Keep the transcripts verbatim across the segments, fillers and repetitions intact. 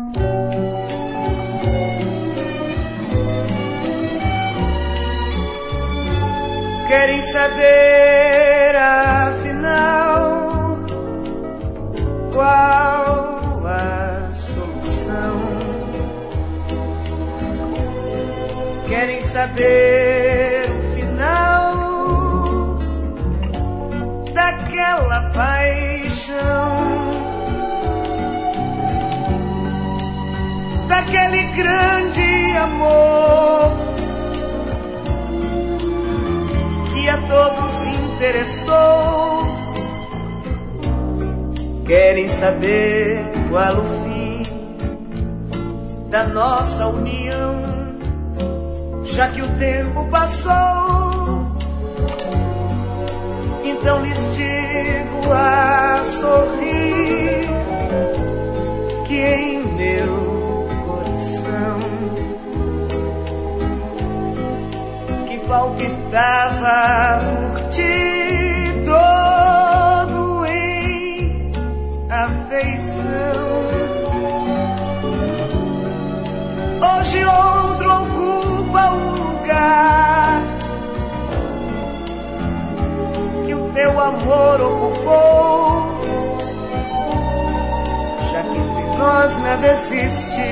Querem saber, afinal, qual a solução? Querem saber o final daquela paixão, daquele grande amor que a todos interessou. Querem saber qual o fim da nossa união, já que o tempo passou. Então lhes digo a sorrir que em meu coração que palpitava por ti todo em afeição, hoje outro ocupa o lugar que o teu amor ocupou, já que entre nós nada existe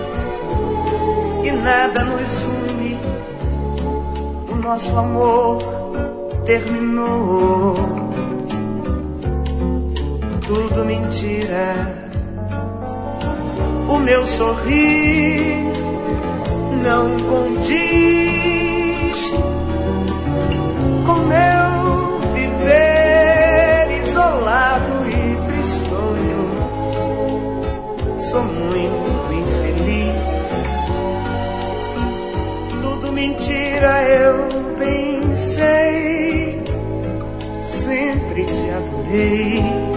e nada nos une, o nosso amor terminou. Tudo mentira, o meu sorrir não condiz com meu viver isolado e tristonho. Sou muito infeliz. Tudo mentira, eu pensei, sempre te adorei.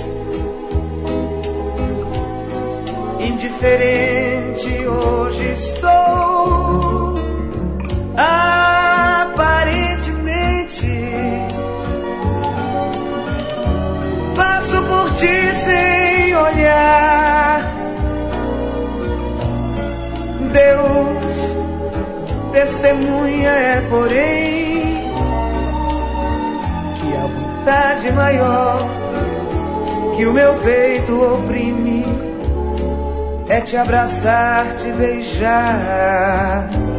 Indiferente hoje estou, aparentemente passo por ti sem olhar. Deus testemunha é, porém, que a vontade maior que o meu peito oprime é te abraçar, te beijar.